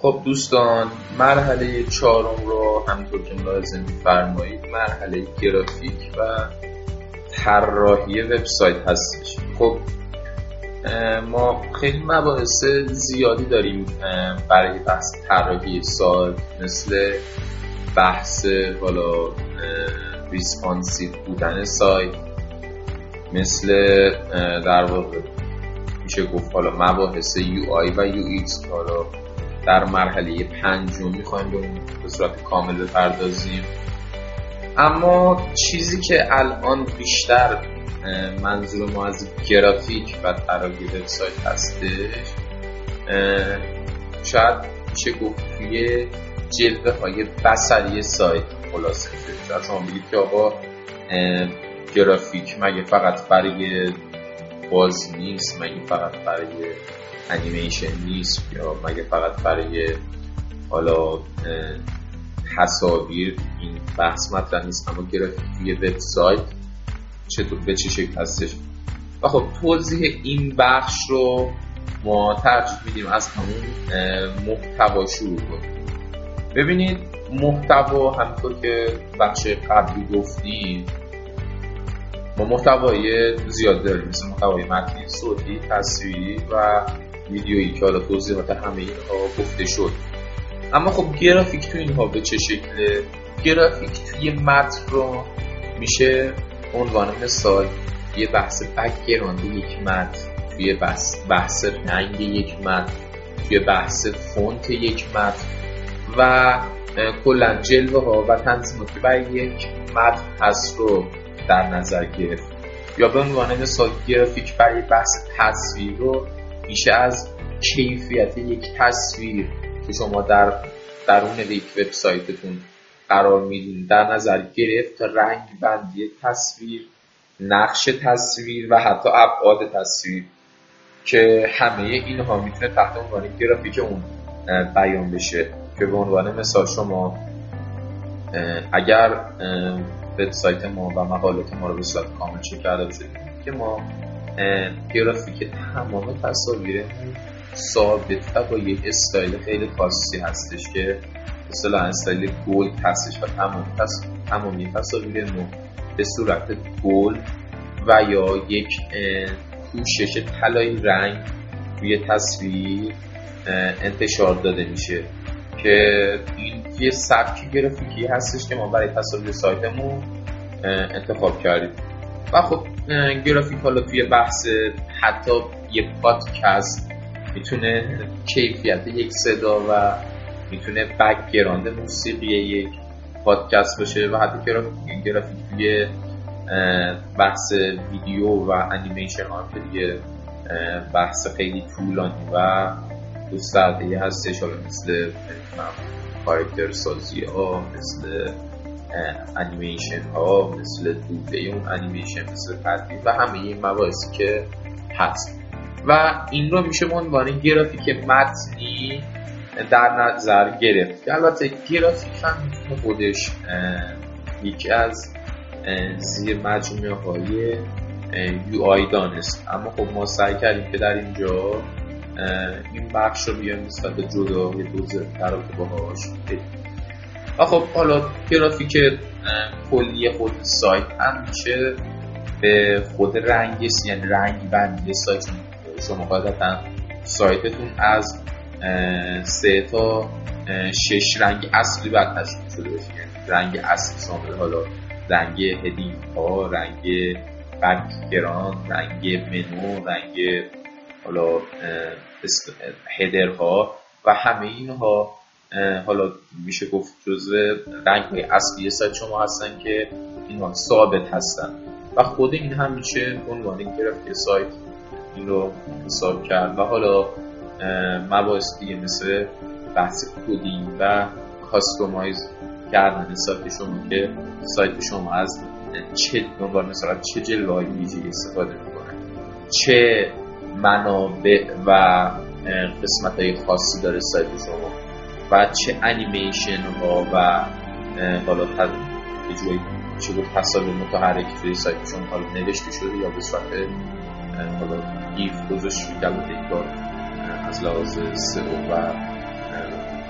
خب دوستان، مرحله چهارم رو همونطور که ملاحظه می‌فرمایید مرحله گرافیک و طراحی وبسایت هستش. خب ما خیلی مباحث زیادی داریم برای بحث طراحی سایت، مثل بحث ریسپانسیو بودن سایت، مثل در واقع میشه گفت مباحث UI و UX. حالا در مرحله پنجم میخوایم به اون به صورت کامل بپردازیم. اما چیزی که الان بیشتر منظور ما از گرافیک و طراحی وبسایت هستش، شاید میشه گفت توی جلوه های بصری سایت خلاصه شده. شاید شما بگید که آقا گرافیک مگه فقط برای باز نیست، مگه فقط برای انیمیشن نیست، یا مگه فقط برای تصاویر این بحث مطرح نیست. اما گرافیک توی وبسایت چطور به چه شکل هستش؟ و خب توضیح این بخش رو ما ترجیح میدیم از همون محتوا شروع کنیم. ببینید، محتوا همونطور که بخش قبلی گفتیم ما محتوای زیاد داریم، مثل محتوای متنی، صوتی، تصویری و ویدیویی که حالا توضیحات همه اینها گفته شد. اما خب گرافیک توی اینها به چه شکله؟ گرافیک توی متن رو میشه عنوان مثال یه بحث بک‌گراند یک متن، توی بحث رنگ یک متن، توی بحث فونت یک متن و کلا جلوه ها و تنظیماتی برای یک متن هست رو در نظر گرفت. یا به عنوان مثال گرافیک برای بحث تصویر رو میشه از کیفیت یک تصویر که شما در درون یک وبسایتتون قرار میدین در نظر گرفت، تا رنگ بندی تصویر، نقش تصویر و حتی ابعاد تصویر، که همه اینها میتونه تحت عنوان گرافیک اون بیان بشه. که به عنوان مثال شما اگر وبسایت ما و مقالات ما رو به صورت کامل چک کرده باشید که ما گرافیک تمام تصاویرمون ثابت و با یک استایل خیلی خاصی هستش که مثلا استایل گلد هستش و تمامی تصاویرمون به صورت گلد و یا یک پوشش طلایی رنگ روی تصویر انتشار داده میشه، که این یه سبک گرافیکی هستش که ما برای تصاویر سایتمون انتخاب کردیم. و خب گرافیک حالا توی بحث حتی یه پادکست میتونه کیفیت یک صدا و میتونه بک‌گراند موسیقی یک پادکست باشه، و حتی گرافیک توی بحث ویدیو و انیمیشن ها که دیگه بحث خیلی طولانی و گسترده‌ای هستش، حالا مثل کاراکتر سازی ها، مثل انیمیشن ها، مثل دوبله اون انیمیشن، مثل تدوین و همه این مباحثی که هست. و این رو میشه به عنوان گرافیک متنی در نظر گرفت. البته گرافیک هم میتونه خودش یکی از زیر مجموعه های UI دانست، اما خب ما سعی کردیم که در اینجا این بخش رو بیایم نسبت به جدا یه دوزه ترابطه باهاش بدیم. و خب حالا گرافیک کلی خود سایت هم میشه به خود یعنی رنگ بندی سایت. شما قاعدتا سایتتون از 3 تا 6 رنگ اصلی باید تشکیل شده باشه. یعنی رنگ اصلی شامل حالا رنگ هدینگ ها، رنگ بک‌گراند، رنگ منو، رنگ حالا هدر ها و همه اینها حالا میشه گفت جزء رنگ های اصلی سایت شما هستن که اینها ثابت هستن. و خود این هم میشه عنوان گرافیک سایت این رو حساب کرد. و حالا مباحث دیگه مثل بحث کدینگ و کاستومایز کردن سایت شما، که سایت شما از چه جلوه‌های ویژه‌ای استفاده میکنه، چه منابع و قسمت‌های خاصی داره سایت شما و چه انیمیشن ها و حالا یه جوری چه گفت تصاویر متحرک توی سایت شما حالا نوشته شده یا به صورت حالا گیف گذاشته شده. البته این کار از لحاظ سئو و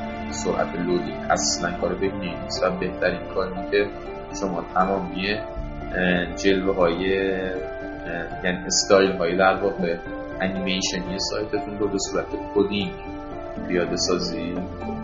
سرعت لودینگ اصلا کار ببینید نیست و بهترین کار اینه که شما تمامی جلوه های یعنی استایل های در واقع انیمیشنی سایتتون رو به صورت کدینگ پیاده سازی